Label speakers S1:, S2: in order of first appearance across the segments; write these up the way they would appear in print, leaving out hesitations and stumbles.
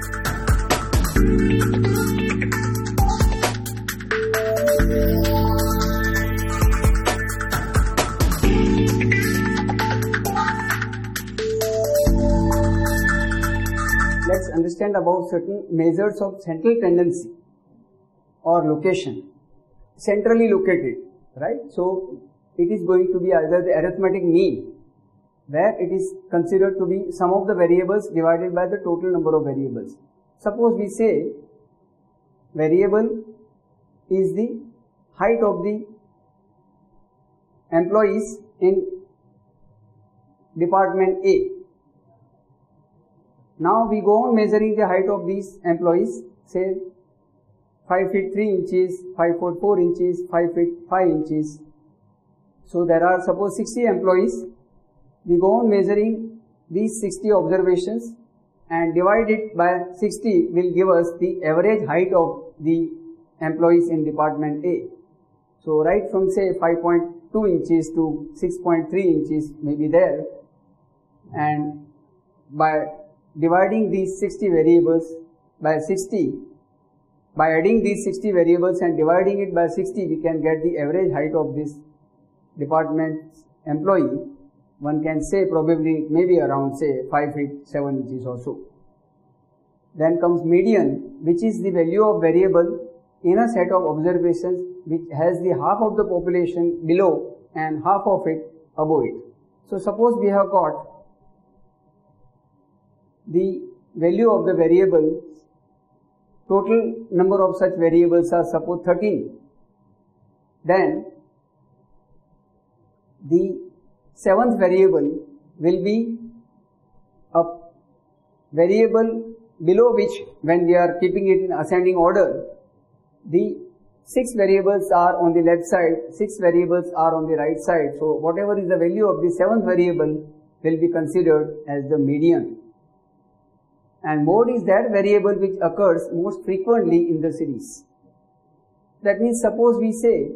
S1: Let's understand about certain measures of central tendency or location. Centrally located, right? So it is going to be either the arithmetic mean, where it is considered to be sum of the variables divided by the total number of variables. Suppose we say variable is the height of the employees in department A. Now we go on measuring the height of these employees, say 5 feet 3 inches, 5 foot 4 inches, 5 feet 5 inches. So there are suppose 60 employees. We go on measuring these 60 observations and divide it by 60 will give us the average height of the employees in department A. So right from say 5.2 inches to 6.3 inches may be there, and by dividing these 60 variables by 60, by adding these 60 variables and dividing it by 60, we can get the average height of this department's employee. One can say probably it may be around say 5 feet 7 inches or so. Then comes median, which is the value of variable in a set of observations which has the half of the population below and half of it above it. So suppose we have got the value of the variable, total number of such variables are suppose 13. Then the seventh variable will be a variable below which, when we are keeping it in ascending order, the 6 variables are on the left side, 6 variables are on the right side. So whatever is the value of the 7th variable will be considered as the median. And mode is that variable which occurs most frequently in the series. That means suppose we say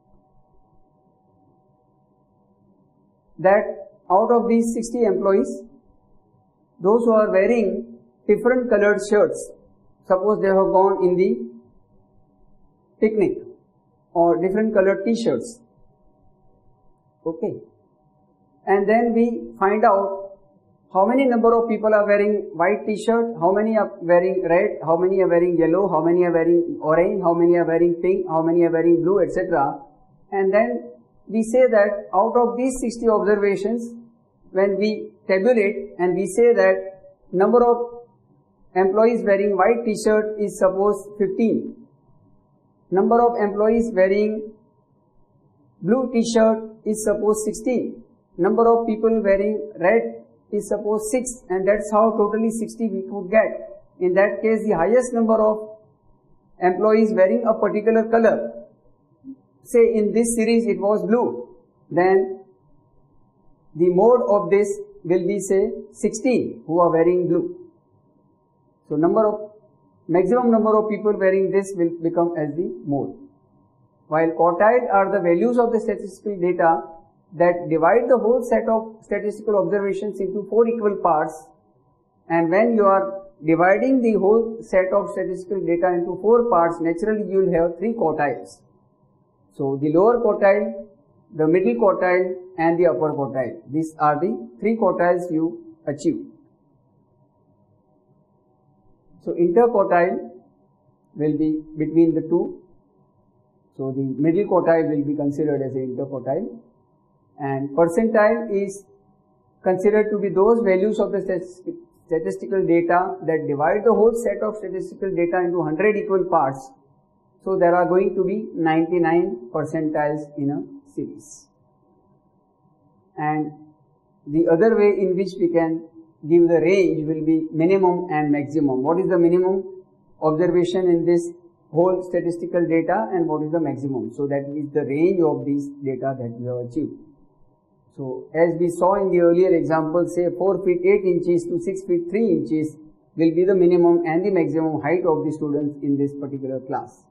S1: that out of these 60 employees, those who are wearing different colored shirts, suppose they have gone in the picnic, or different colored t-shirts, okay, and then we find out how many number of people are wearing white t-shirt, how many are wearing red, how many are wearing yellow, how many are wearing orange, how many are wearing pink, how many are wearing blue, etc. And then we say that out of these 60 observations, when we tabulate and we say that number of employees wearing white t-shirt is suppose 15. Number of employees wearing blue t-shirt is suppose 16. Number of people wearing red is suppose 6, and that's how totally 60 we could get. In that case, the highest number of employees wearing a particular color, say in this series it was blue, then the mode of this will be say 16 who are wearing blue. So maximum number of people wearing this will become as the mode. While quartile are the values of the statistical data that divide the whole set of statistical observations into 4 equal parts, and when you are dividing the whole set of statistical data into 4 parts, naturally you will have 3 quartiles. So the lower quartile, the middle quartile and the upper quartile. These are the 3 quartiles you achieve. So interquartile will be between the two. So the middle quartile will be considered as an interquartile. And percentile is considered to be those values of the statistical data that divide the whole set of statistical data into 100 equal parts. So there are going to be 99 percentiles in a series. And the other way in which we can give the range will be minimum and maximum. What is the minimum observation in this whole statistical data and what is the maximum? So that is the range of these data that we have achieved. So as we saw in the earlier example, say 4 feet 8 inches to 6 feet 3 inches will be the minimum and the maximum height of the students in this particular class.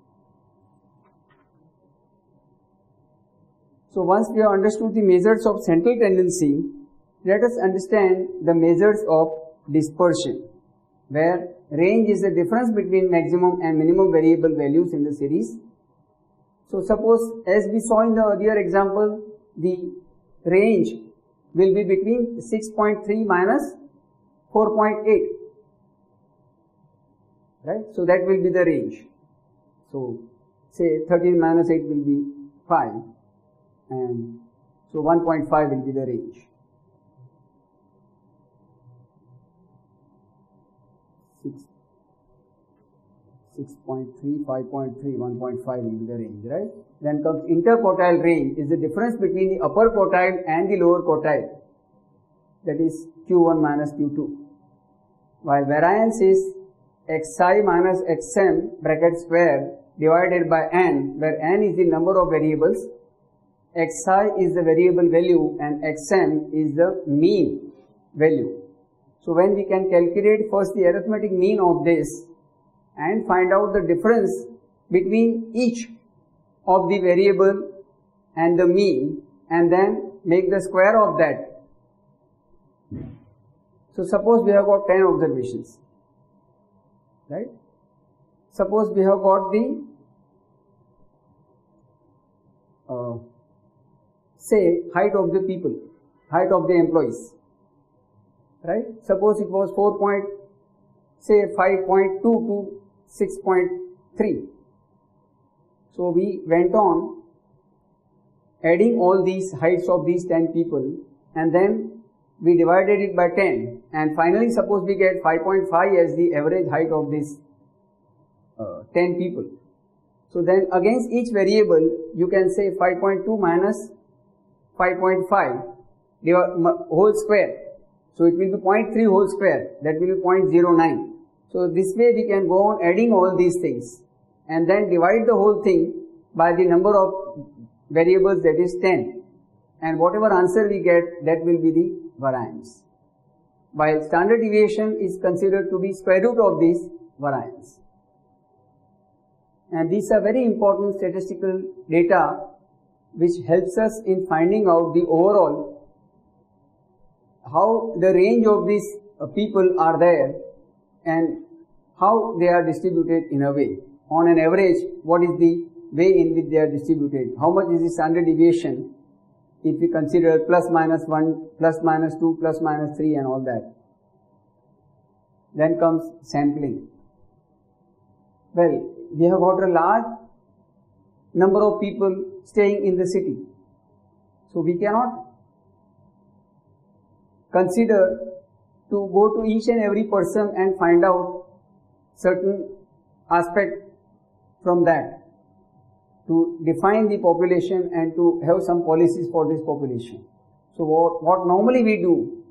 S1: So once we have understood the measures of central tendency, let us understand the measures of dispersion. where range is the difference between maximum and minimum variable values in the series. So suppose, as we saw in the earlier example, the range will be between 6.3 minus 4.8, right? So that will be the range. So say 13 minus 8 will be 5, and so 1.5 will be the range. 6.3, 5.3, 1.5 will be the range, right? Then comes interquartile range, is the difference between the upper quartile and the lower quartile, that is Q1 minus Q2. While variance is xi minus xm bracket square divided by n, where n is the number of variables, xi is the variable value and xm is the mean value. So when we can calculate first the arithmetic mean of this and find out the difference between each of the variable and the mean, and then make the square of that. So suppose we have got 10 observations, right? Suppose we have got the say height of the people, height of the employees, right? Suppose it was 5.2 to 6.3. So we went on adding all these heights of these 10 people, and then we divided it by 10, and finally suppose we get 5.5 as the average height of these 10 people. So then against each variable you can say 5.2 minus 5.5 whole square. So it will be 0.3 whole square, that will be 0.09. So this way we can go on adding all these things and then divide the whole thing by the number of variables, that is 10. And whatever answer we get, that will be the variance. While standard deviation is considered to be square root of this variance. And these are very important statistical data which helps us in finding out the overall how the range of these people are there and how they are distributed in a way. On an average, what is the way in which they are distributed? How much is the standard deviation if we consider plus minus 1, plus minus 2, plus minus 3 and all that. Then comes sampling. Well, we have got a large number of people staying in the city. So we cannot consider to go to each and every person and find out certain aspect from that, to define the population and to have some policies for this population. So what normally we do,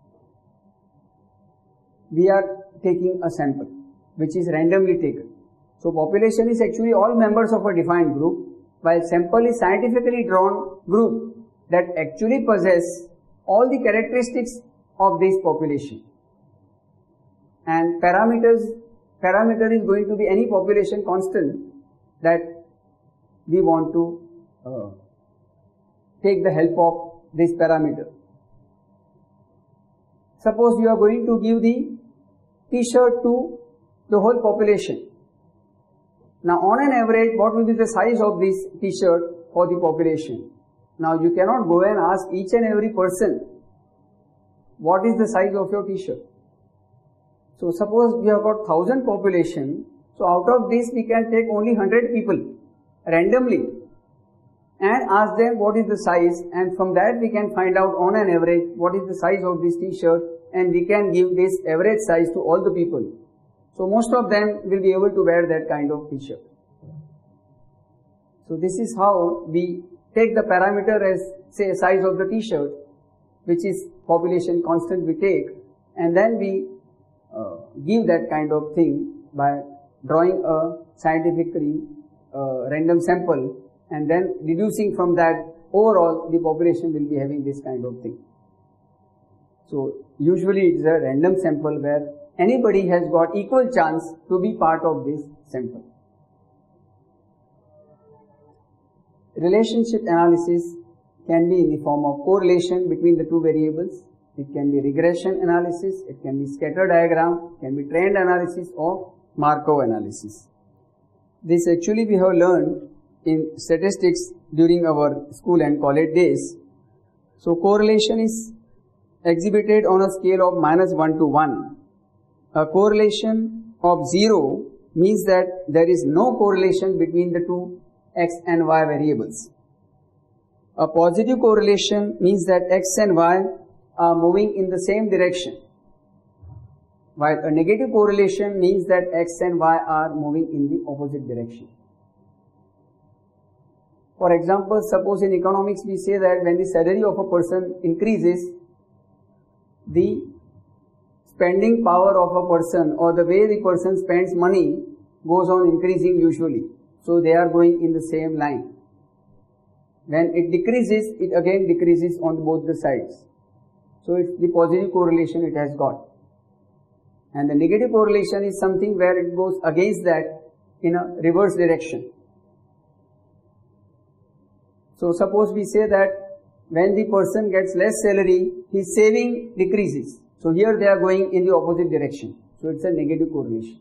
S1: we are taking a sample which is randomly taken. So population is actually all members of a defined group, while sample is scientifically drawn group that actually possess all the characteristics of this population. And parameter is going to be any population constant that we want to take the help of this parameter. Suppose you are going to give the t-shirt to the whole population. Now on an average, what will be the size of this t-shirt for the population? Now you cannot go and ask each and every person, what is the size of your t-shirt? So suppose we have got 1000 population, so out of this we can take only 100 people randomly and ask them what is the size, and from that we can find out on an average what is the size of this t-shirt, and we can give this average size to all the people. So most of them will be able to wear that kind of t-shirt. So this is how we take the parameter as, say, size of the t-shirt, which is population constant we take, and then we give that kind of thing by drawing a scientifically random sample, and then deducing from that overall the population will be having this kind of thing. So usually it is a random sample where anybody has got equal chance to be part of this sample. Relationship analysis can be in the form of correlation between the two variables, It can be regression analysis, it can be scatter diagram, it can be trend analysis or Markov analysis. This actually we have learned in statistics during our school and college days. So correlation is exhibited on a scale of -1 to 1. A correlation of 0 means that there is no correlation between the two x and y variables. A positive correlation means that x and y are moving in the same direction, while a negative correlation means that x and y are moving in the opposite direction. For example, suppose in economics we say that when the salary of a person increases, the spending power of a person or the way the person spends money goes on increasing usually. So they are going in the same line. When it decreases, it again decreases on both the sides. So it's the positive correlation it has got. And the negative correlation is something where it goes against that in a reverse direction. So suppose we say that when the person gets less salary, his saving decreases. So here they are going in the opposite direction. So it's a negative correlation.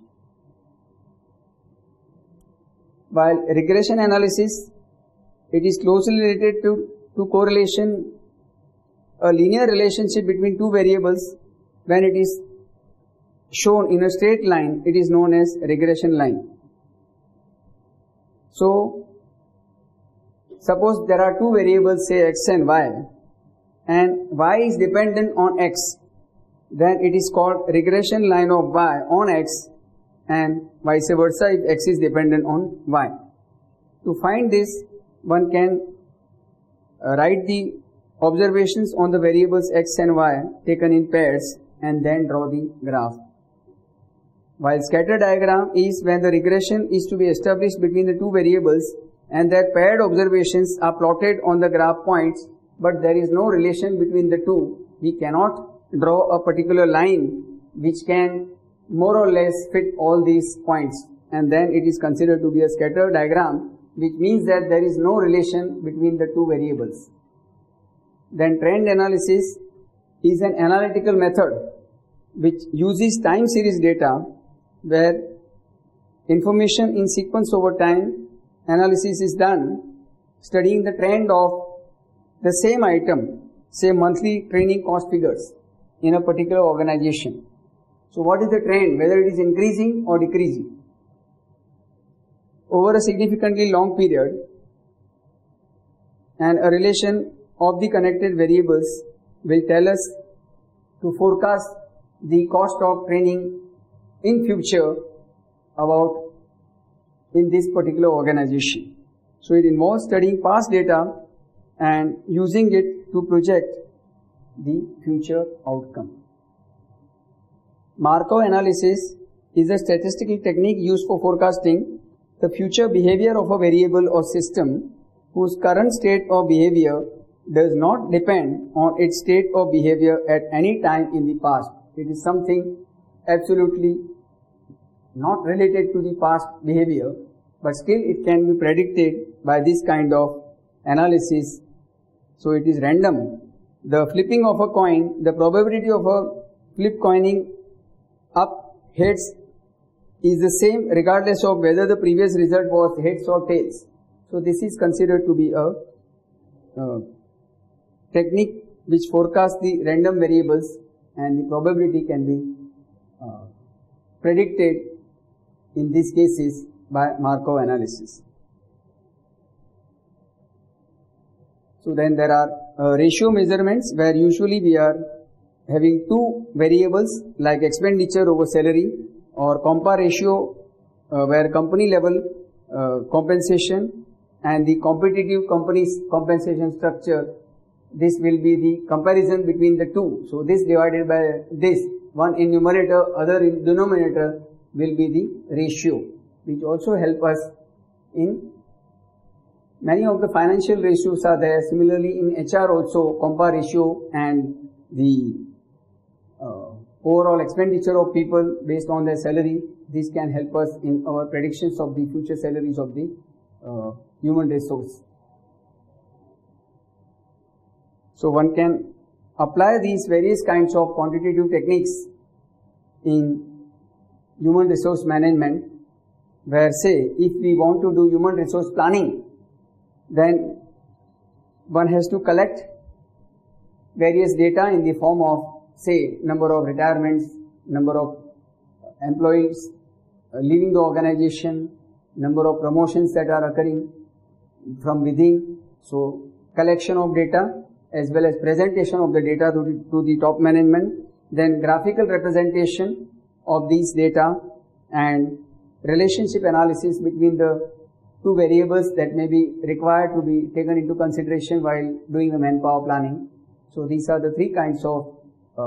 S1: While regression analysis, it is closely related to correlation, a linear relationship between two variables. When it is shown in a straight line, it is known as regression line. So suppose there are two variables, say x and y is dependent on x, then it is called regression line of y on x, and vice versa if x is dependent on y. To find this, one can write the observations on the variables x and y taken in pairs and then draw the graph. While scatter diagram is when the regression is to be established between the two variables and their paired observations are plotted on the graph points, but there is no relation between the two. We cannot draw a particular line which can more or less fit all these points, and then it is considered to be a scatter diagram, which means that there is no relation between the two variables. Then trend analysis is an analytical method which uses time series data where information in sequence over time analysis is done, studying the trend of the same item, say monthly training cost figures in a particular organization. So what is the trend, whether it is increasing or decreasing over a significantly long period, and a relation of the connected variables will tell us to forecast the cost of training in future about in this particular organization. So it involves studying past data and using it to project the future outcome. Markov analysis is a statistical technique used for forecasting the future behavior of a variable or system whose current state or behavior does not depend on its state or behavior at any time in the past. It is something absolutely not related to the past behavior, but still it can be predicted by this kind of analysis. So it is random. The flipping of a coin, the probability of a flip coining up heads is the same regardless of whether the previous result was heads or tails. So this is considered to be a technique which forecasts the random variables, and the probability can be predicted in these cases by Markov analysis. So then there are ratio measurements where usually we are having two variables like expenditure over salary, or compa ratio where company level compensation and the competitive company's compensation structure. This will be the comparison between the two. So this divided by this, one in numerator, other in denominator, will be the ratio, which also help us in many of the financial ratios are there. Similarly in HR also, compa ratio and the overall expenditure of people based on their salary, this can help us in our predictions of the future salaries of the human resource. So one can apply these various kinds of quantitative techniques in human resource management, where say if we want to do human resource planning, then one has to collect various data in the form of say number of retirements, number of employees leaving the organization, number of promotions that are occurring from within. So collection of data as well as presentation of the data to the top management, then graphical representation of these data and relationship analysis between the two variables that may be required to be taken into consideration while doing the manpower planning. So these are the three kinds of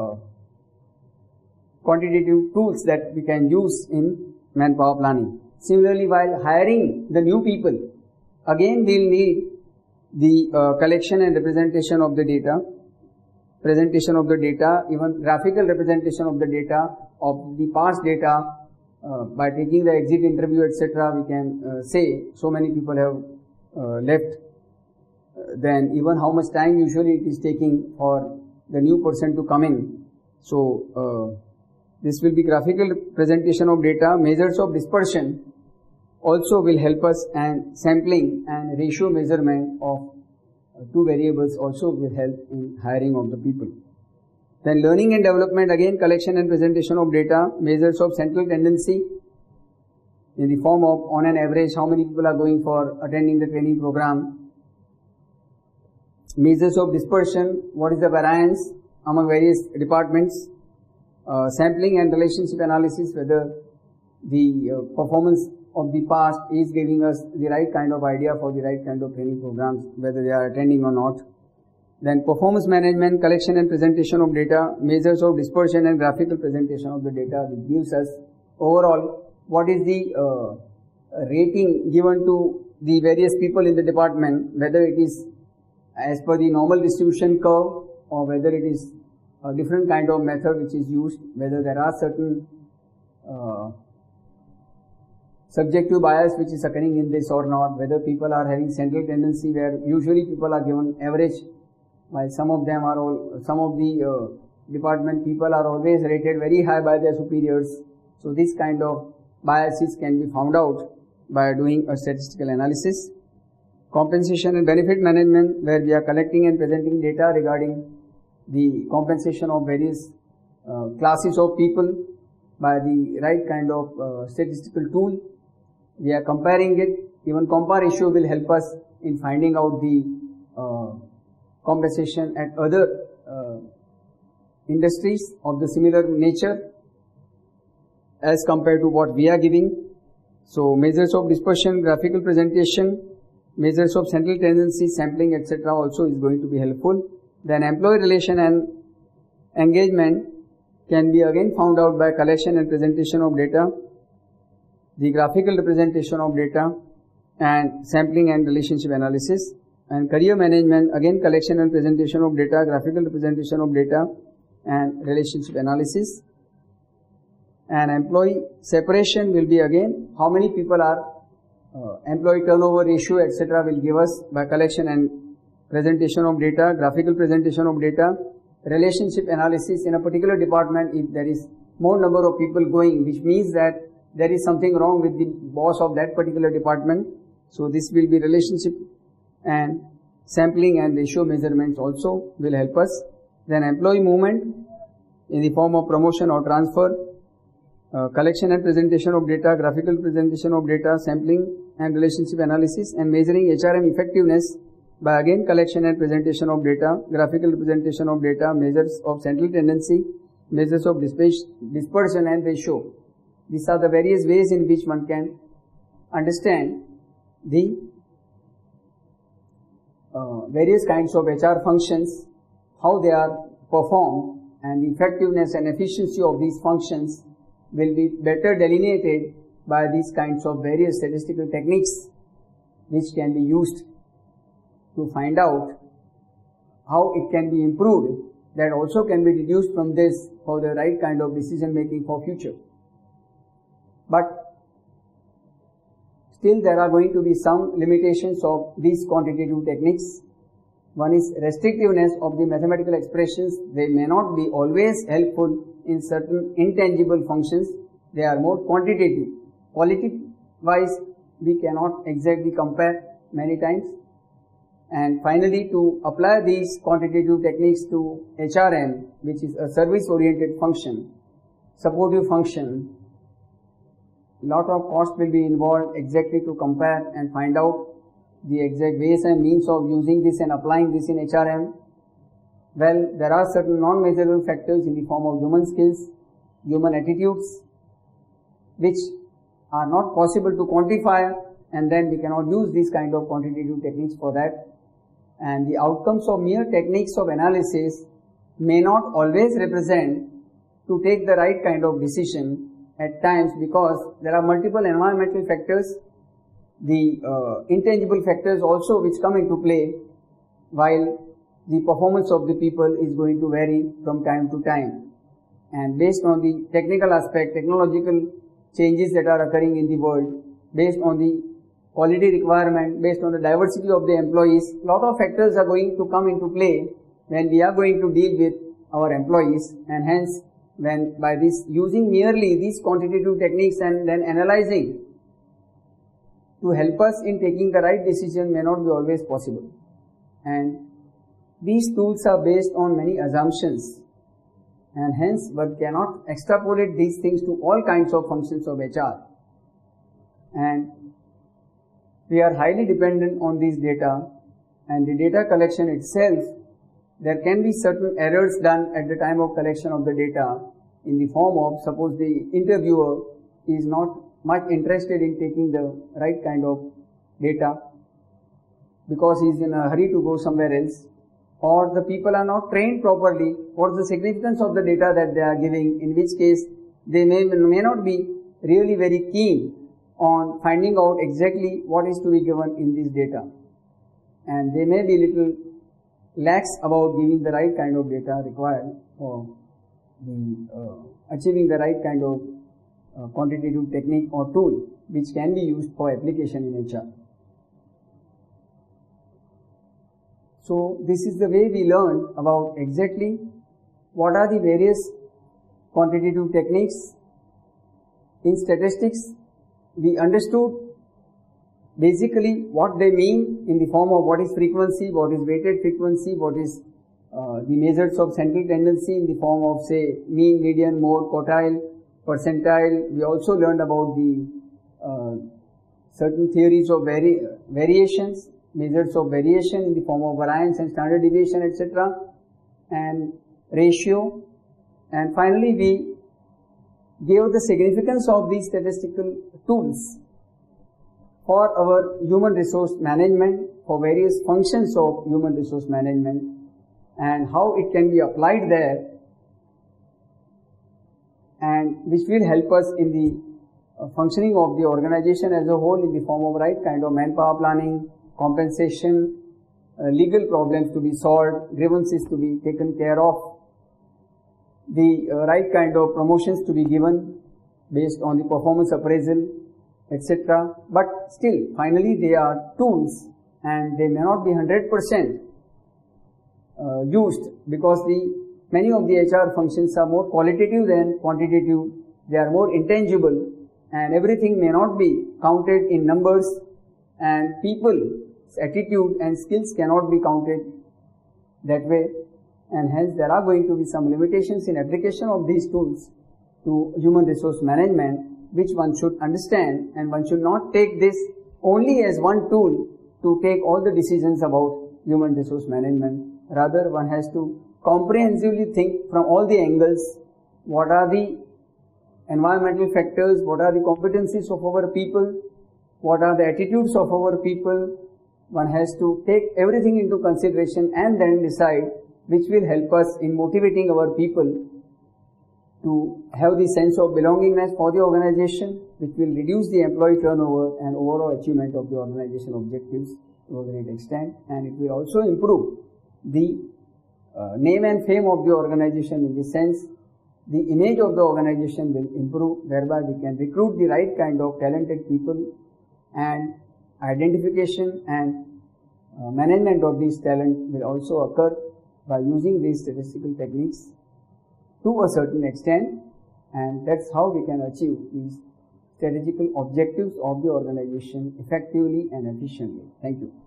S1: quantitative tools that we can use in manpower planning. Similarly, while hiring the new people, again we'll need the collection and representation of the data, presentation of the data, even graphical representation of the data, of the past data. By taking the exit interview, etc., we can say so many people have left. Then even how much time usually it is taking for the new person to come in. So this will be graphical presentation of data. Measures of dispersion also will help us, and sampling and ratio measurement of two variables also will help in hiring of the people. Then learning and development, again collection and presentation of data, measures of central tendency in the form of on an average how many people are going for attending the training program. Measures of dispersion, what is the variance among various departments. Sampling and relationship analysis, whether the performance of the past is giving us the right kind of idea for the right kind of training programs, whether they are attending or not. Then performance management, collection and presentation of data, measures of dispersion and graphical presentation of the data, which gives us overall what is the rating given to the various people in the department, whether it is as per the normal distribution curve or whether it is a different kind of method which is used, whether there are certain subjective bias which is occurring in this or not, whether people are having central tendency where usually people are given average, while some of the department people are always rated very high by their superiors. So this kind of biases can be found out by doing a statistical analysis. Compensation and benefit management, where we are collecting and presenting data regarding the compensation of various classes of people by the right kind of statistical tool. We are comparing it. Even compare ratio will help us in finding out the compensation at other industries of the similar nature as compared to what we are giving. So measures of dispersion, graphical presentation, measures of central tendency, sampling, etc. also is going to be helpful. Then employee relation and engagement can be again found out by collection and presentation of data, the graphical representation of data, and sampling and relationship analysis. And career management, again collection and presentation of data, graphical representation of data, and relationship analysis. And employee separation will be again how many people are employee turnover ratio, etc. will give us by collection and presentation of data, graphical presentation of data, relationship analysis in a particular department. If there is more number of people going, which means that there is something wrong with the boss of that particular department. So this will be relationship, and sampling and ratio measurements also will help us. Then employee movement in the form of promotion or transfer, collection and presentation of data, graphical presentation of data, sampling and relationship analysis, and measuring HRM effectiveness by again collection and presentation of data, graphical representation of data, measures of central tendency, measures of dispersion and ratio. These are the various ways in which one can understand the various kinds of HR functions, how they are performed, and the effectiveness and efficiency of these functions will be better delineated by these kinds of various statistical techniques which can be used to find out how it can be improved, that also can be deduced from this for the right kind of decision making for future. But still there are going to be some limitations of these quantitative techniques, One is restrictiveness of the mathematical expressions. They may not be always helpful in certain intangible functions. They are more quantitative. Quality wise, we cannot exactly compare many times. And finally, to apply these quantitative techniques to HRM, which is a service-oriented function, supportive function, lot of cost will be involved exactly to compare and find out the exact ways and means of using this and applying this in HRM. Well, there are certain non-measurable factors in the form of human skills, human attitudes, which are not possible to quantify, and then we cannot use these kind of quantitative techniques for that. And the outcomes of mere techniques of analysis may not always represent to take the right kind of decision at times, because there are multiple environmental factors, the intangible factors also which come into play, while the performance of the people is going to vary from time to time. And based on the technical aspect, technological changes that are occurring in the world, based on the quality requirement, based on the diversity of the employees, lot of factors are going to come into play when we are going to deal with our employees, and hence when by this using merely these quantitative techniques and then analyzing to help us in taking the right decision may not be always possible. And these tools are based on many assumptions, and hence one cannot extrapolate these things to all kinds of functions of HR. And we are highly dependent on these data, and the data collection itself, there can be certain errors done at the time of collection of the data in the form of, suppose the interviewer is not much interested in taking the right kind of data because he is in a hurry to go somewhere else, or the people are not trained properly, what's the significance of the data that they are giving, in which case they may not be really very keen on finding out exactly what is to be given in this data, and they may be little lax about giving the right kind of data required for achieving the right kind of quantitative technique or tool which can be used for application in HR. So this is the way we learn about exactly what are the various quantitative techniques. In statistics, we understood basically what they mean in the form of what is frequency, what is weighted frequency, what is the measures of central tendency in the form of, say, mean, median, mode, quartile, percentile. We also learned about the certain theories of variations, measures of variation in the form of variance and standard deviation, etc., and ratio. And finally, we gave the significance of these statistical tools for our human resource management, for various functions of human resource management, and how it can be applied there, and which will help us in the functioning of the organization as a whole in the form of right kind of manpower planning, compensation, legal problems to be solved, grievances to be taken care of, the right kind of promotions to be given based on the performance appraisal, etc. But still, finally they are tools, and they may not be 100% used, because many of the HR functions are more qualitative than quantitative. They are more intangible, and everything may not be counted in numbers, and people's attitude and skills cannot be counted that way, and hence there are going to be some limitations in application of these tools to human resource management, which one should understand, and one should not take this only as one tool to take all the decisions about human resource management. Rather, one has to comprehensively think from all the angles, what are the environmental factors, what are the competencies of our people, what are the attitudes of our people. One has to take everything into consideration and then decide which will help us in motivating our people to have the sense of belongingness for the organization, which will reduce the employee turnover and overall achievement of the organization objectives to a great extent, and it will also improve the name and fame of the organization. In this sense, the image of the organization will improve, whereby we can recruit the right kind of talented people, and identification and management of these talent will also occur by using these statistical techniques to a certain extent, and that's how we can achieve these strategical objectives of the organization effectively and efficiently. Thank you.